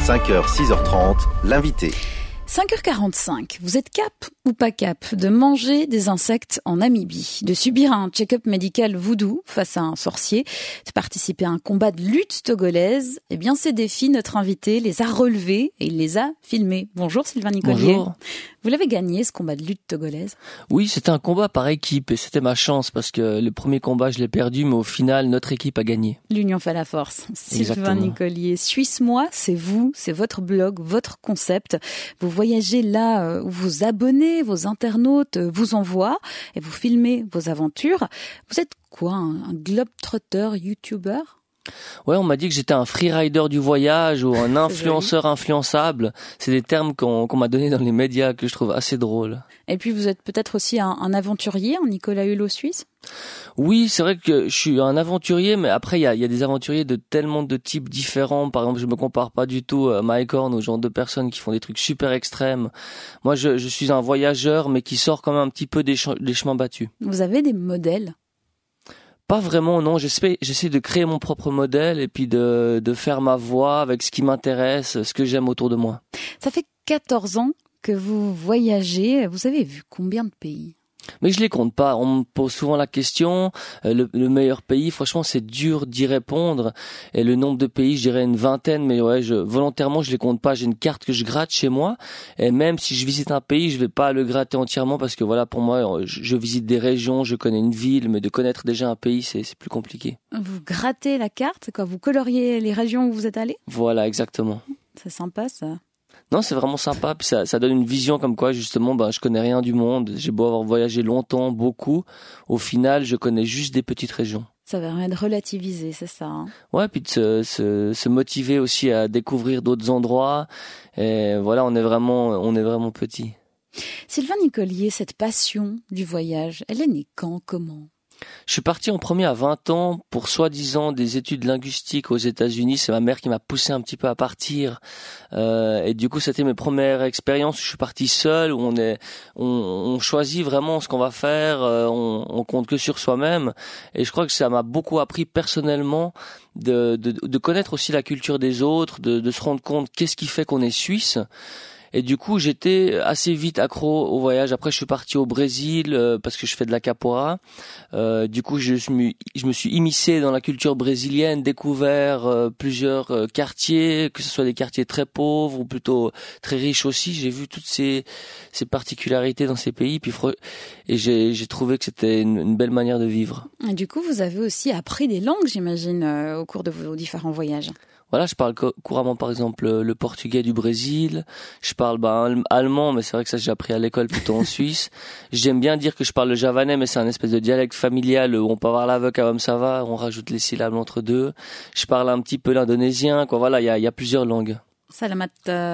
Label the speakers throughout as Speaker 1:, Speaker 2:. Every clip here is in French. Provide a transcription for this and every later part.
Speaker 1: 5h, 6h30, l'invité.
Speaker 2: 5h45, vous êtes cap ou pas cap de manger des insectes en Namibie, de subir un check-up médical voodoo face à un sorcier, de participer à un combat de lutte togolaise? Eh bien, ces défis, notre invité les a relevés et il les a filmés. Bonjour Sylvain Nicolier.
Speaker 3: Bonjour.
Speaker 2: Vous l'avez gagné, ce combat de lutte togolaise?
Speaker 3: Oui, c'était un combat par équipe et c'était ma chance parce que le premier combat, je l'ai perdu, mais au final, notre équipe a gagné.
Speaker 2: L'union fait la force. Sylvain
Speaker 3: Exactement.
Speaker 2: Nicolier, Suisse-moi, c'est vous, c'est votre blog, votre concept. Vous voyagez là où vos abonnés, vos internautes vous envoient et vous filmez vos aventures. Vous êtes quoi, un globe-trotter YouTuber?
Speaker 3: Ouais, on m'a dit que j'étais un freerider du voyage ou un influenceur influençable. C'est des termes qu'on m'a donnés dans les médias que je trouve assez drôles.
Speaker 2: Et puis vous êtes peut-être aussi un aventurier, un Nicolas Hulot suisse?
Speaker 3: Oui, c'est vrai que je suis un aventurier, mais après il y a des aventuriers de tellement de types différents. Par exemple, je me compare pas du tout à Mike Horn, au genre de personnes qui font des trucs super extrêmes. Moi, je suis un voyageur, mais qui sort quand même un petit peu des chemins battus.
Speaker 2: Vous avez des modèles?
Speaker 3: Pas vraiment, non. J'essaie de créer mon propre modèle et puis de faire ma voix avec ce qui m'intéresse, ce que j'aime autour de moi.
Speaker 2: Ça fait 14 ans que vous voyagez. Vous avez vu combien de pays?
Speaker 3: Mais je les compte pas. On me pose souvent la question, le meilleur pays. Franchement, c'est dur d'y répondre. Et le nombre de pays, je dirais une vingtaine. Mais ouais, volontairement, je les compte pas. J'ai une carte que je gratte chez moi. Et même si je visite un pays, je vais pas le gratter entièrement parce que voilà, pour moi, je visite des régions, je connais une ville, mais de connaître déjà un pays, c'est plus compliqué.
Speaker 2: Vous grattez la carte, c'est quoi? Vous coloriez les régions où vous êtes allé?
Speaker 3: Voilà, exactement.
Speaker 2: C'est sympa, ça.
Speaker 3: Non, c'est vraiment sympa, puis ça donne une vision comme quoi justement je connais rien du monde, j'ai beau avoir voyagé longtemps, beaucoup, au final je connais juste des petites régions.
Speaker 2: Ça permet de relativiser, c'est ça, hein?
Speaker 3: Ouais, puis de se motiver aussi à découvrir d'autres endroits, et voilà, on est vraiment petit.
Speaker 2: Sylvain Nicolier, cette passion du voyage, elle est née quand, comment?
Speaker 3: Je suis parti en premier à 20 ans pour soi-disant des études linguistiques aux États-Unis. C'est ma mère qui m'a poussé un petit peu à partir. Et du coup, c'était mes premières expériences. Je suis parti seul, où on choisit vraiment ce qu'on va faire. On compte que sur soi-même. Et je crois que ça m'a beaucoup appris personnellement de connaître aussi la culture des autres, de se rendre compte qu'est-ce qui fait qu'on est suisse. Et du coup, j'étais assez vite accro au voyage. Après, je suis parti au Brésil parce que je fais de la capoeira. Du coup, je me suis immiscé dans la culture brésilienne, découvert plusieurs quartiers, que ce soit des quartiers très pauvres ou plutôt très riches aussi. J'ai vu toutes ces particularités dans ces pays, et j'ai trouvé que c'était une belle manière de vivre.
Speaker 2: Et du coup, vous avez aussi appris des langues, j'imagine, au cours de vos différents voyages.
Speaker 3: Voilà, je parle couramment par exemple le portugais du Brésil, je parle allemand, mais c'est vrai que ça j'ai appris à l'école plutôt en Suisse. J'aime bien dire que je parle le javanais, mais c'est un espèce de dialecte familial où on peut avoir l'avec comme ça va, on rajoute les syllabes entre deux. Je parle un petit peu l'indonésien, quoi. Voilà, il y a plusieurs langues.
Speaker 2: Salamat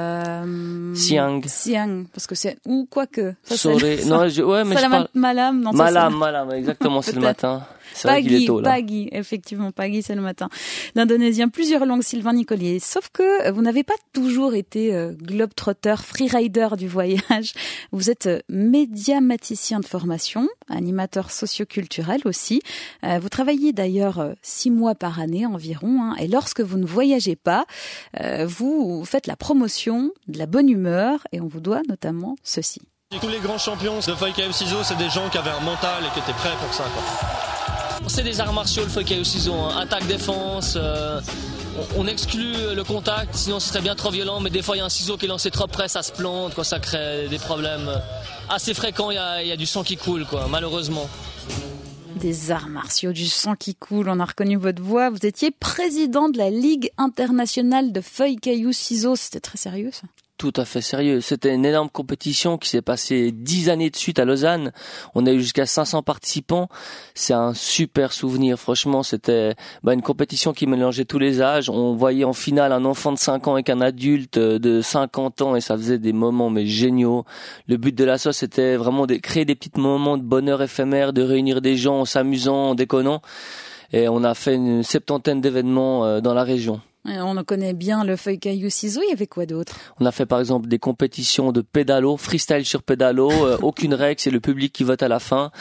Speaker 3: Siang,
Speaker 2: parce que c'est ou quoique.
Speaker 3: Sore. Non, ouais, mais
Speaker 2: Salamat
Speaker 3: je parle
Speaker 2: malam, non,
Speaker 3: malam, exactement, c'est le matin. C'est vrai qu'il est tôt, là.
Speaker 2: Pagi, effectivement, pagi, c'est le matin. D'indonésien, plusieurs langues, Sylvain Nicolier. Sauf que vous n'avez pas toujours été globe-trotter, freerider du voyage. Vous êtes médiamaticien de formation, animateur socioculturel aussi. Vous travaillez d'ailleurs 6 mois par année environ, hein, et lorsque vous ne voyagez pas, vous faites la promotion de la bonne humeur, et on vous doit notamment ceci.
Speaker 4: Tous les grands champions de Feuille Caillou Ciseaux, c'est des gens qui avaient un mental et qui étaient prêts pour ça, quoi. C'est des arts martiaux, le Feuille Caillou Ciseaux, hein. Attaque, défense, on exclut le contact, sinon ce serait bien trop violent, mais des fois il y a un ciseau qui est lancé trop près, ça se plante, quoi, ça crée des problèmes assez fréquents, il y a du sang qui coule, quoi, malheureusement.
Speaker 2: Des arts martiaux, du sang qui coule, on a reconnu votre voix. Vous étiez président de la Ligue internationale de Feuille Caillou Ciseaux, c'était très sérieux ça?
Speaker 3: Tout à fait sérieux. C'était une énorme compétition qui s'est passée 10 années de suite à Lausanne. On a eu jusqu'à 500 participants. C'est un super souvenir. Franchement, c'était une compétition qui mélangeait tous les âges. On voyait en finale un enfant de 5 ans avec un adulte de 50 ans et ça faisait des moments géniaux. Le but de l'asso, c'était vraiment de créer des petits moments de bonheur éphémère, de réunir des gens en s'amusant, en déconnant. Et on a fait une 70aine d'événements dans la région.
Speaker 2: On en connaît bien le Feuille Caillou Ciseaux, il y avait quoi d'autre?
Speaker 3: On a fait par exemple des compétitions de pédalo, freestyle sur pédalo, aucune règle, c'est le public qui vote à la fin.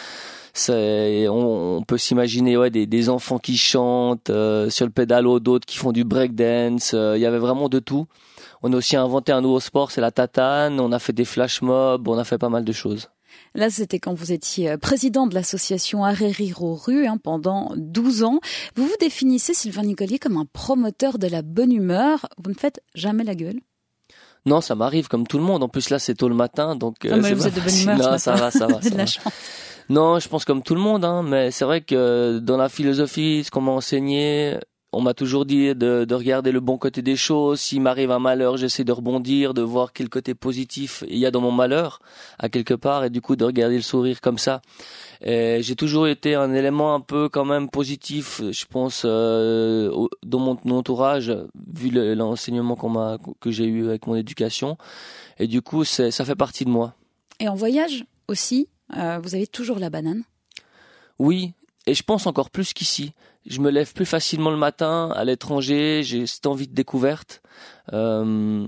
Speaker 3: On peut s'imaginer des enfants qui chantent sur le pédalo, d'autres qui font du breakdance. Il y avait vraiment de tout. On a aussi inventé un nouveau sport, c'est la tatane. On a fait des flash mobs, on a fait pas mal de choses.
Speaker 2: Là, c'était quand vous étiez président de l'association Arrêt Rire aux rues pendant 12 ans. Vous vous définissez, Sylvain Nicolier, comme un promoteur de la bonne humeur. Vous ne faites jamais la gueule?
Speaker 3: Non, ça m'arrive comme tout le monde. En plus, là, c'est tôt le matin, donc
Speaker 2: mais vous êtes de bonne humeur.
Speaker 3: Non, ça va.
Speaker 2: Vous avez de la chance.
Speaker 3: Non, je pense comme tout le monde, mais c'est vrai que dans la philosophie, ce qu'on m'a enseigné, on m'a toujours dit de regarder le bon côté des choses. S'il m'arrive un malheur, j'essaie de rebondir, de voir quel côté positif il y a dans mon malheur, à quelque part, et du coup de regarder le sourire comme ça. Et j'ai toujours été un élément un peu quand même positif, je pense, dans mon entourage, vu l'enseignement que j'ai eu avec mon éducation. Et du coup, ça fait partie de moi.
Speaker 2: Et en voyage aussi, vous avez toujours la banane?
Speaker 3: Oui. Et je pense encore plus qu'ici. Je me lève plus facilement le matin à l'étranger, j'ai cette envie de découverte, de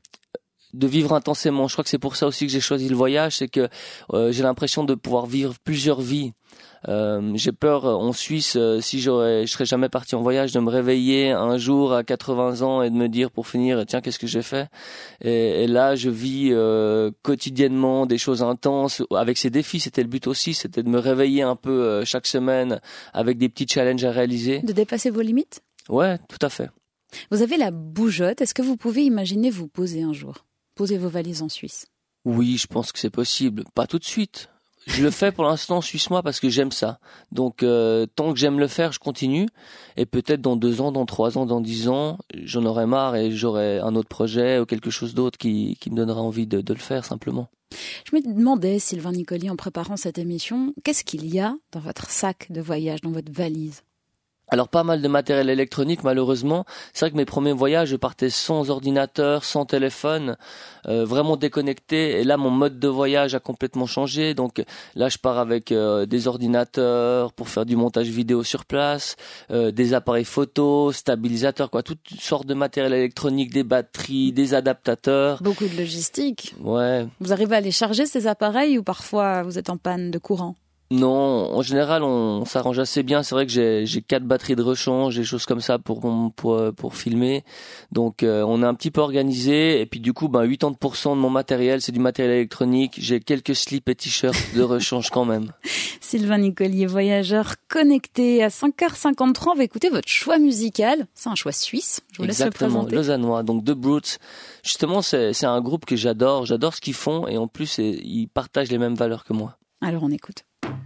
Speaker 3: vivre intensément. Je crois que c'est pour ça aussi que j'ai choisi le voyage, c'est que j'ai l'impression de pouvoir vivre plusieurs vies. J'ai peur en Suisse, si je serais jamais parti en voyage, de me réveiller un jour à 80 ans et de me dire pour finir, tiens, qu'est-ce que j'ai fait? Et là, je vis quotidiennement des choses intenses avec ces défis. C'était le but aussi, c'était de me réveiller un peu chaque semaine avec des petits challenges à réaliser.
Speaker 2: De dépasser vos limites?
Speaker 3: Ouais, tout à fait.
Speaker 2: Vous avez la bougeotte. Est-ce que vous pouvez imaginer vous poser un jour? Poser vos valises en Suisse?
Speaker 3: Oui, je pense que c'est possible. Pas tout de suite. Je le fais pour l'instant suisse-moi parce que j'aime ça. Donc tant que j'aime le faire, je continue. Et peut-être dans 2 ans, dans 3 ans, dans 10 ans, j'en aurai marre et j'aurai un autre projet ou quelque chose d'autre qui me donnera envie de le faire simplement.
Speaker 2: Je me demandais, Sylvain Nicolier, en préparant cette émission, qu'est-ce qu'il y a dans votre sac de voyage, dans votre valise?
Speaker 3: Alors pas mal de matériel électronique malheureusement. C'est vrai que mes premiers voyages, je partais sans ordinateur, sans téléphone, vraiment déconnecté. Et là, mon mode de voyage a complètement changé. Donc là, je pars avec des ordinateurs pour faire du montage vidéo sur place, des appareils photo, stabilisateurs, toutes sortes de matériel électronique, des batteries, des adaptateurs.
Speaker 2: Beaucoup de logistique.
Speaker 3: Ouais.
Speaker 2: Vous arrivez à les charger ces appareils ou parfois vous êtes en panne de courant?
Speaker 3: Non, en général, on s'arrange assez bien. C'est vrai que j'ai 4 batteries de rechange, des choses comme ça pour filmer. Donc, on est un petit peu organisé. Et puis, du coup, 80% de mon matériel, c'est du matériel électronique. J'ai quelques slips et t-shirts de rechange quand même.
Speaker 2: Sylvain Nicolier, voyageur connecté à 5h53. On va écouter votre choix musical. C'est un choix suisse. Je vous laisse le présenter.
Speaker 3: Exactement, lausannois. Donc, The Brutes. Justement, c'est un groupe que j'adore. J'adore ce qu'ils font. Et en plus, ils partagent les mêmes valeurs que moi.
Speaker 2: Alors, on écoute.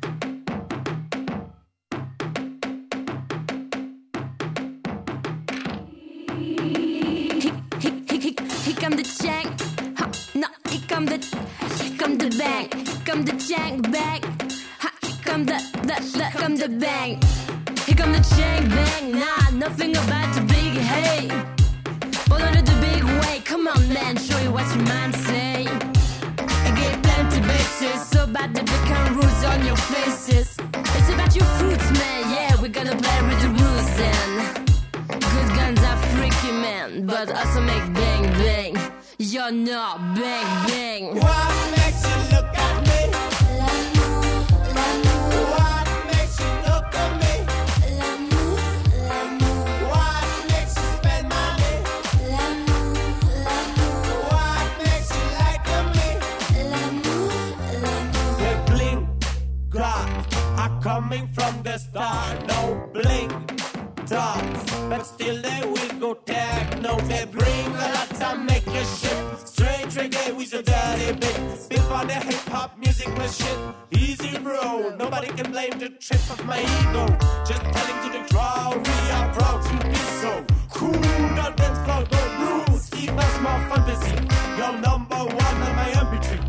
Speaker 5: Come the jank, ha, no, here come the bang, here come the jank bang, ha, here come the bang, here come the jank bang, nah, nothing about the big hey, but under the big way, come on man, show you what your man say, I get plenty bases, so bad that they can rules on your faces, it's about your fruits man, yeah, we gotta play with the rules then. Good guns are freaky man, but also make bang bang. You're not bang bang.
Speaker 6: What makes you look at me?
Speaker 5: L'amour, l'amour.
Speaker 6: What makes you look at me?
Speaker 5: L'amour, l'amour.
Speaker 6: What makes you spend money?
Speaker 5: L'amour, l'amour.
Speaker 6: What makes you like me?
Speaker 5: L'amour, l'amour.
Speaker 6: The bling clocks are coming from the star. No bling dogs, but still they will go techno. They bring a lot to make a shift. Strange reggae with a dirty beat. Before the hip hop music was shit. Easy bro, nobody can blame the trip of my ego. Just telling to the crowd we are proud to be so cool. Not dance floor, no rules. Give us more fantasy. You're number 1 on my MP3.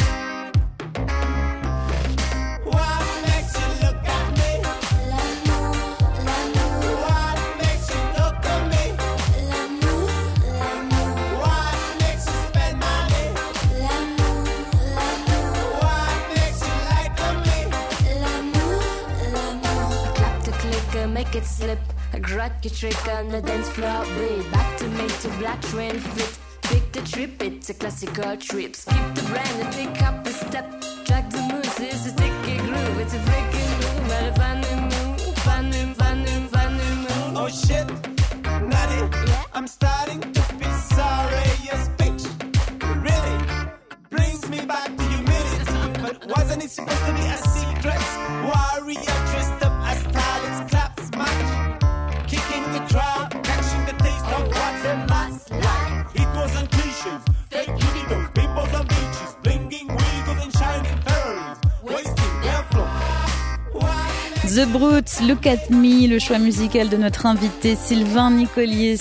Speaker 6: What makes you look at me?
Speaker 5: L'amour, l'amour.
Speaker 6: What makes you look at me?
Speaker 5: L'amour, l'amour.
Speaker 6: What makes you spend money?
Speaker 5: L'amour, l'amour.
Speaker 6: What makes you like me?
Speaker 5: L'amour, l'amour. Clap to click, make it slip. Grab your trick on the dance floor, be back to me to black train fit. Pick the trip, it's a classical trip. Skip the brand and pick up a step. Track the moves, it's a sticky groove, it's a freaking move.
Speaker 6: It's supposed to be a secret warrior dressed up as Stalin's claps match, kicking the crowd, catching the taste of what the mass like. It wasn't cliches, fake videos, pimples on beaches, blinging wiggles and shining Ferraris, wasting their flow.
Speaker 2: The Brutes, Look at Me, le choix musical de notre invité Sylvain Nicolier.